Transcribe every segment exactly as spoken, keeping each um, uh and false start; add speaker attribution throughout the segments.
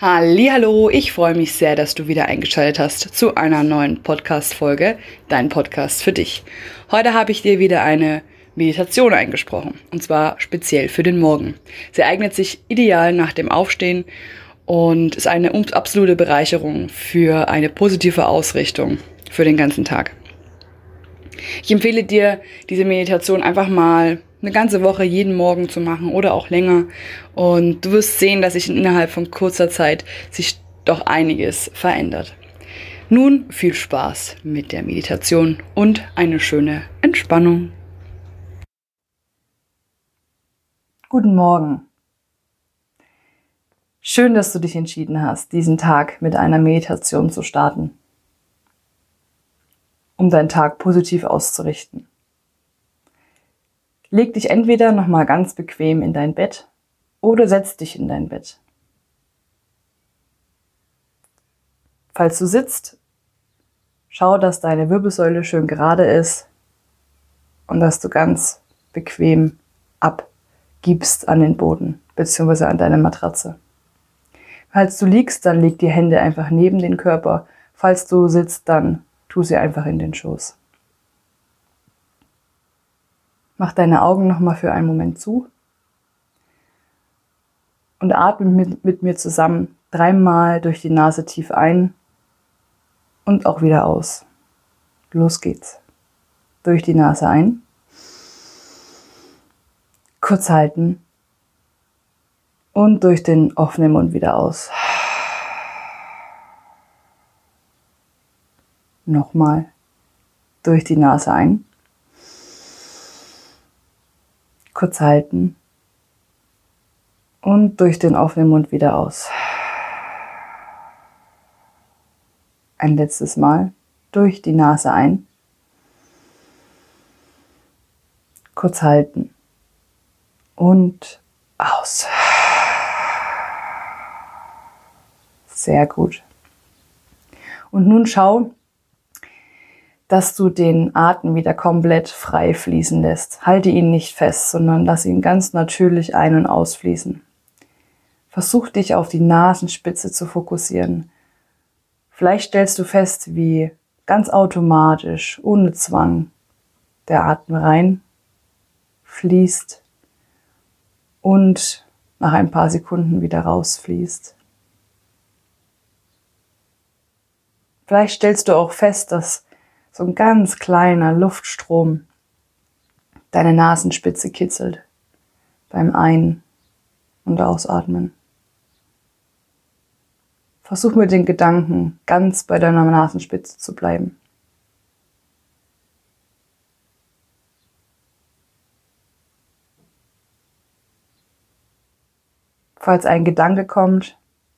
Speaker 1: Hallihallo, ich freue mich sehr, dass du wieder eingeschaltet hast zu einer neuen Podcast-Folge, dein Podcast für dich. Heute habe ich dir wieder eine Meditation eingesprochen, und zwar speziell für den Morgen. Sie eignet sich ideal nach dem Aufstehen und ist eine absolute Bereicherung für eine positive Ausrichtung für den ganzen Tag. Ich empfehle dir, diese Meditation einfach mal eine ganze Woche jeden Morgen zu machen oder auch länger. Und du wirst sehen, dass sich innerhalb von kurzer Zeit sich doch einiges verändert. Nun viel Spaß mit der Meditation und eine schöne Entspannung. Guten Morgen. Schön, dass du dich entschieden hast, diesen Tag mit einer Meditation zu starten, um deinen Tag positiv auszurichten. Leg dich entweder nochmal ganz bequem in dein Bett oder setz dich in dein Bett. Falls du sitzt, schau, dass deine Wirbelsäule schön gerade ist und dass du ganz bequem abgibst an den Boden bzw. an deine Matratze. Falls du liegst, dann leg die Hände einfach neben den Körper. Falls du sitzt, dann tu sie einfach in den Schoß. Mach deine Augen nochmal für einen Moment zu und atme mit, mit mir zusammen dreimal durch die Nase tief ein und auch wieder aus. Los geht's. Durch die Nase ein, kurz halten und durch den offenen Mund wieder aus. Nochmal durch die Nase ein. Kurz halten und durch den offenen Mund wieder aus. Ein letztes Mal durch die Nase ein. Kurz halten und aus. Sehr gut. Und nun schau, dass du den Atem wieder komplett frei fließen lässt. Halte ihn nicht fest, sondern lass ihn ganz natürlich ein- und ausfließen. Versuch dich auf die Nasenspitze zu fokussieren. Vielleicht stellst du fest, wie ganz automatisch, ohne Zwang, der Atem rein fließt und nach ein paar Sekunden wieder rausfließt. Vielleicht stellst du auch fest, dass so ein ganz kleiner Luftstrom deine Nasenspitze kitzelt beim Ein- und Ausatmen. Versuch mit den Gedanken ganz bei deiner Nasenspitze zu bleiben. Falls ein Gedanke kommt,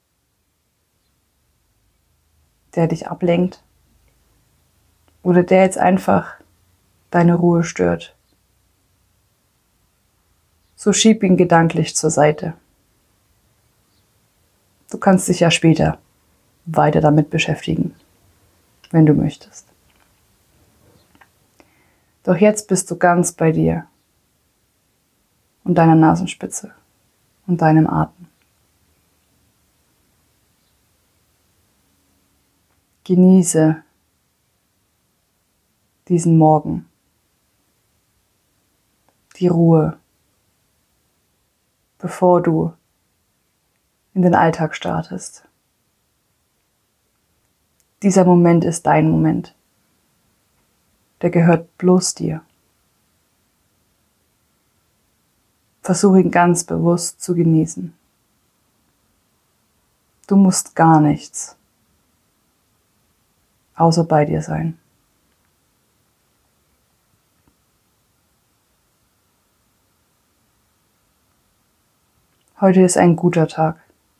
Speaker 1: der dich ablenkt oder der jetzt einfach deine Ruhe stört, so schieb ihn gedanklich zur Seite. Du kannst dich ja später weiter damit beschäftigen, wenn du möchtest. Doch jetzt bist du ganz bei dir und deiner Nasenspitze und deinem Atem. Genieße diesen Morgen, die Ruhe, bevor du in den Alltag startest. Dieser Moment ist dein Moment. Der gehört bloß dir. Versuch ihn ganz bewusst zu genießen. Du musst gar nichts außer bei dir sein. Heute ist ein guter Tag.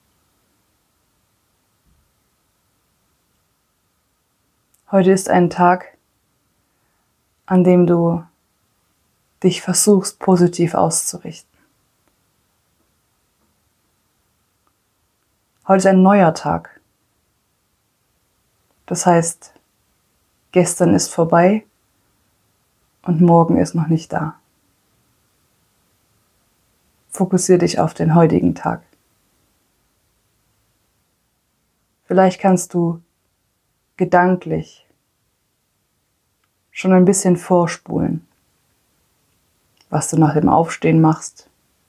Speaker 1: Heute ist ein Tag, an dem du dich versuchst, positiv auszurichten. Heute ist ein neuer Tag. Das heißt, gestern ist vorbei und morgen ist noch nicht da. Fokussiere dich auf den heutigen Tag. Vielleicht kannst du gedanklich schon ein bisschen vorspulen, was du nach dem Aufstehen machst,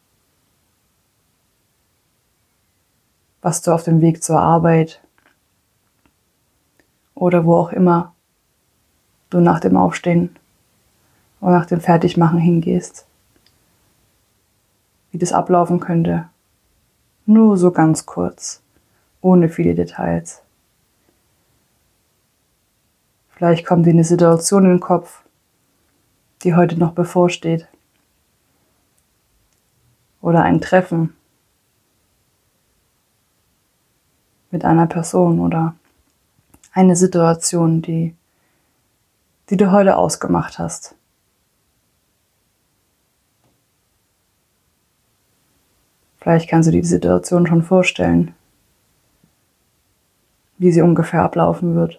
Speaker 1: was du auf dem Weg zur Arbeit oder wo auch immer du nach dem Aufstehen oder nach dem Fertigmachen hingehst, wie das ablaufen könnte. Nur so ganz kurz, ohne viele Details. Vielleicht kommt dir eine Situation in den Kopf, die heute noch bevorsteht. Oder ein Treffen mit einer Person oder eine Situation, die, die du heute ausgemacht hast. Vielleicht kannst du dir die Situation schon vorstellen, wie sie ungefähr ablaufen wird.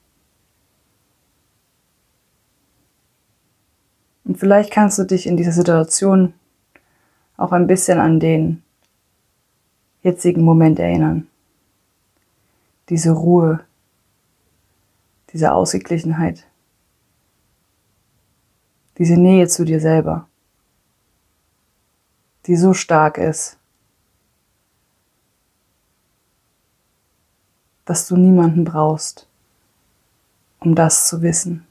Speaker 1: Und vielleicht kannst du dich in dieser Situation auch ein bisschen an den jetzigen Moment erinnern. Diese Ruhe, diese Ausgeglichenheit, diese Nähe zu dir selber, die so stark ist, dass du niemanden brauchst, um das zu wissen.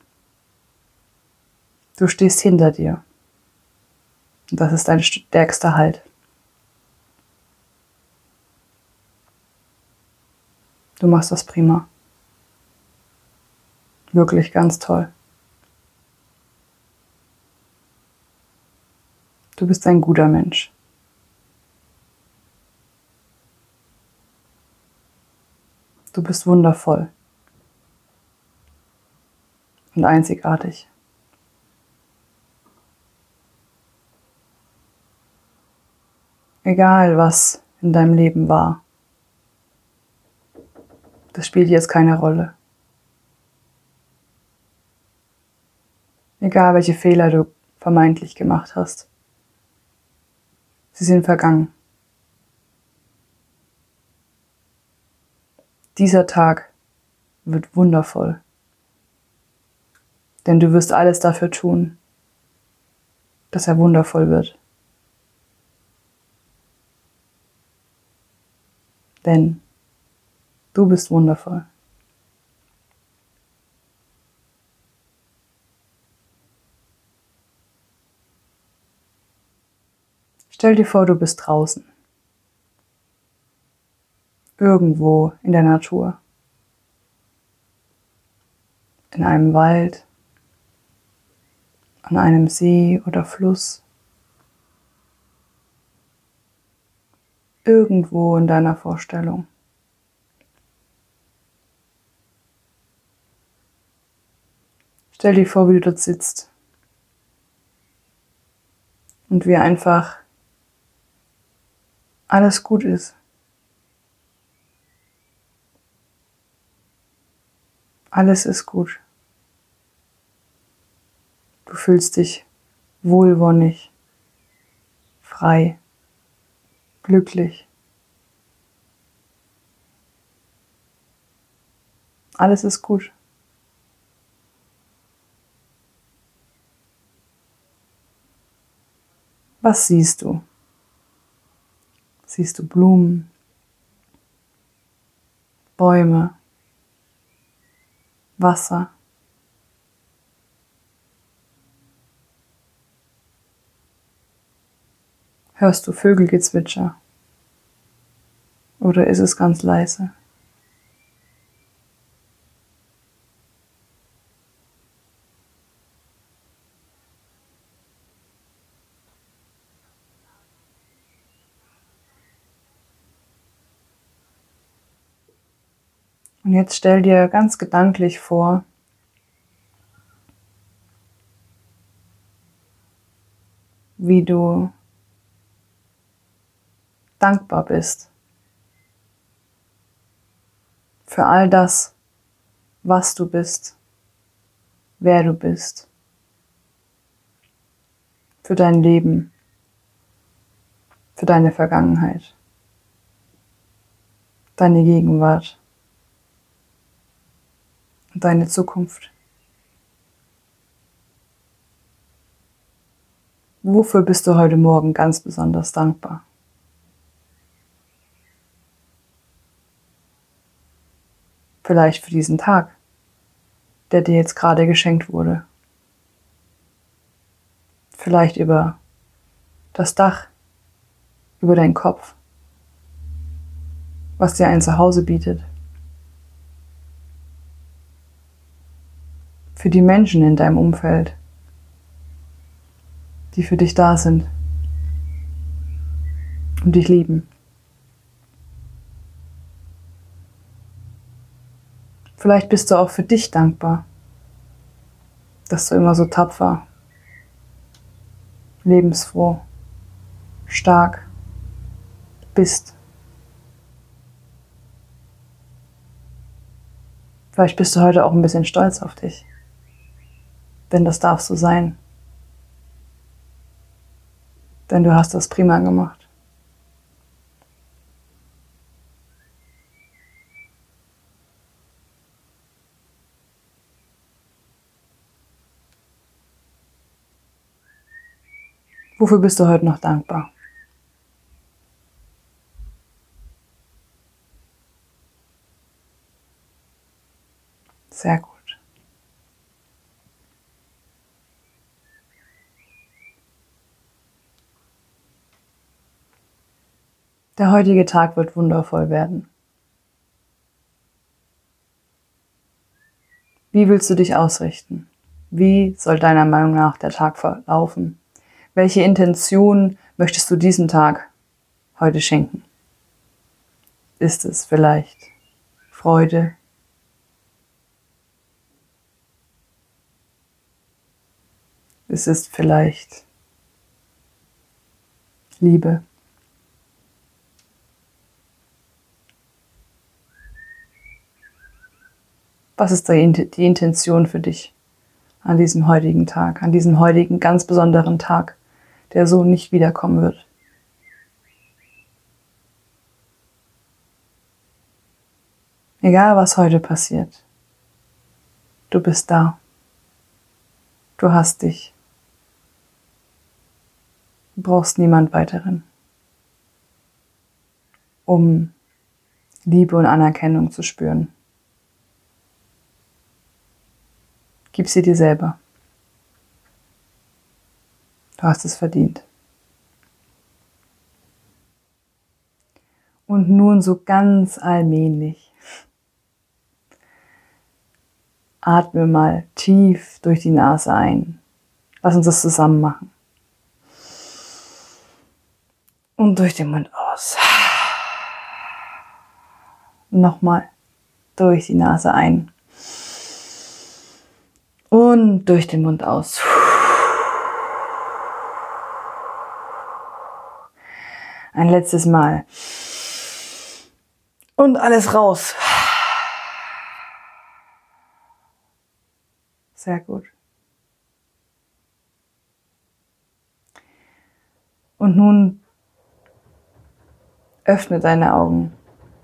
Speaker 1: Du stehst hinter dir. Und das ist dein stärkster Halt. Du machst das prima. Wirklich ganz toll. Du bist ein guter Mensch. Du bist wundervoll und einzigartig. Egal, was in deinem Leben war, das spielt jetzt keine Rolle. Egal, welche Fehler du vermeintlich gemacht hast, sie sind vergangen. Dieser Tag wird wundervoll, denn du wirst alles dafür tun, dass er wundervoll wird. Denn du bist wundervoll. Stell dir vor, du bist draußen. Irgendwo in der Natur. In einem Wald, an einem See oder Fluss. Irgendwo in deiner Vorstellung. Stell dir vor, wie du dort sitzt und wie einfach alles gut ist. Alles ist gut. Du fühlst dich wohlwonnig, frei, glücklich. Alles ist gut. Was siehst du? Siehst du Blumen, Bäume, Wasser? Hörst du Vögelgezwitscher? Oder ist es ganz leise? Und jetzt stell dir ganz gedanklich vor, wie du dankbar bist für all das, was du bist, wer du bist, für dein Leben, für deine Vergangenheit, deine Gegenwart und deine Zukunft. Wofür bist du heute Morgen ganz besonders dankbar? Vielleicht für diesen Tag, der dir jetzt gerade geschenkt wurde. Vielleicht über das Dach, über deinen Kopf, was dir ein Zuhause bietet. Für die Menschen in deinem Umfeld, die für dich da sind und dich lieben. Vielleicht bist du auch für dich dankbar, dass du immer so tapfer, lebensfroh, stark bist. Vielleicht bist du heute auch ein bisschen stolz auf dich, denn das darf so sein. Denn du hast das prima gemacht. Wofür bist du heute noch dankbar? Sehr gut. Der heutige Tag wird wundervoll werden. Wie willst du dich ausrichten? Wie soll deiner Meinung nach der Tag verlaufen? Welche Intention möchtest du diesem Tag heute schenken? Ist es vielleicht Freude? Ist es vielleicht Liebe? Was ist die Intention für dich an diesem heutigen Tag, an diesem heutigen ganz besonderen Tag, der so nicht wiederkommen wird? Egal, was heute passiert, du bist da. Du hast dich. Du brauchst niemand weiteren, um Liebe und Anerkennung zu spüren. Gib sie dir selber. Du hast es verdient. Und nun so ganz allmählich atme mal tief durch die Nase ein. Lass uns das zusammen machen. Und durch den Mund aus. Nochmal durch die Nase ein. Und durch den Mund aus. Ein letztes Mal. Und alles raus. Sehr gut. Und nun öffne deine Augen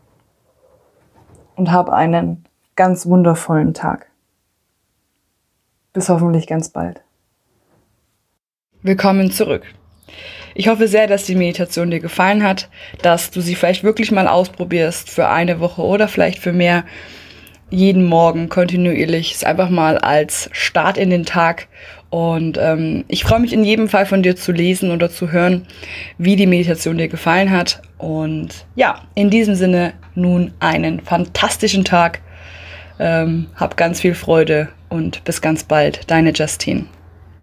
Speaker 1: und hab einen ganz wundervollen Tag. Bis hoffentlich ganz bald. Willkommen zurück. Ich hoffe sehr, dass die Meditation dir gefallen hat, dass du sie vielleicht wirklich mal ausprobierst für eine Woche oder vielleicht für mehr. Jeden Morgen kontinuierlich, ist einfach mal als Start in den Tag. Und ähm, ich freue mich in jedem Fall von dir zu lesen oder zu hören, wie die Meditation dir gefallen hat. Und ja, in diesem Sinne nun einen fantastischen Tag. Ähm, hab ganz viel Freude und bis ganz bald. Deine Justine.